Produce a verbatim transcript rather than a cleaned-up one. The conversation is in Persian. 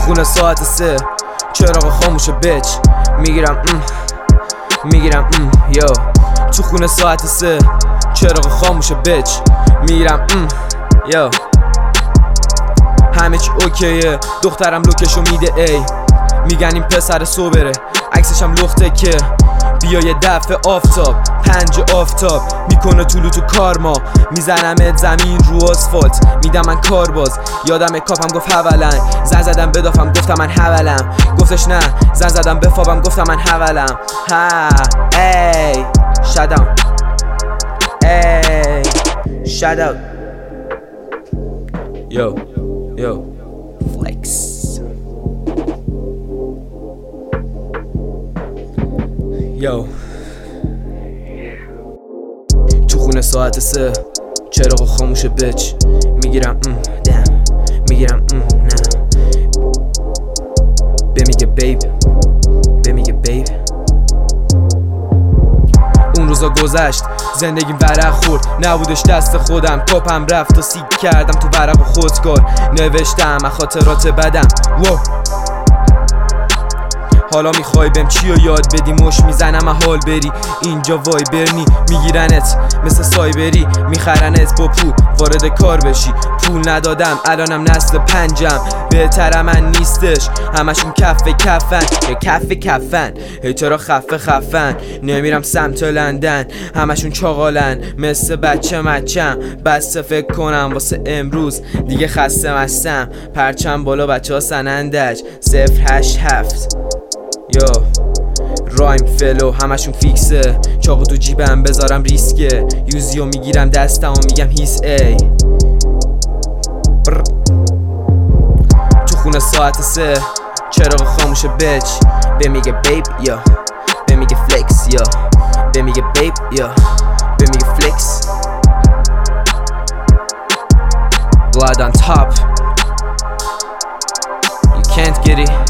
خونه ساعت سه چراغ خاموشه بچ میگیرم ام میگیرم ام یو تو خونه ساعت سه چراغ خاموشه بچ میگیرم ام یو همه چی اوکیه دخترم لوکشو میده ای میگن این پسر سوبره عکسشم لخته که بیا یه دفعه آفتاب پنج آفتاب میکنه طولو تو کارما میزنمت زمین رو آسفالت میدم من کارباز یادم کاپم گفت حولن زن زدم بدافم گفتم من حولم گفتش نه زن زدم بفابم گفتم من حولم ها ای shut down ای shut out yo yo flex یو تو خونه ساعت سه چراغ خاموشه بچ میگیرم ام دم میگیرم ام نه بمیگه بیب بمیگه بیب اون روزا گذشت زندگیم ورق خورد نبودش دست خودم کاپم رفت و سیگ کردم تو ورق و خودکار نوشتم از خاطرات بدم واو حالا میخوای بهم چی رو یاد بدی مش میزنم حال بری اینجا وای برنی میگیرنت مثل سایبری میخرنت با پول وارد کار بشی پول ندادم الانم نسل پنجم بهتر من نیستش همشون کف کفن یا کف کفن هیترا خفه خفن نمیرم سمت لندن همشون چاقالن مثل بچه مچم بسته فکر کنم واسه امروز دیگه خسته مستم پرچم بالا بچه ها سنندج صفر هشت هفت یو رایم فلو همشون فیکسه چاقو تو جیبم بذارم ریسکه یوزیو میگیرم دستم و میگم هیس ای بر. تو خونه ساعت سه چراغ خاموشه بچ بمیگه بیب یا بمیگه فلکس یا بمیگه بیب یا بمیگه فلکس blood on top you can't get it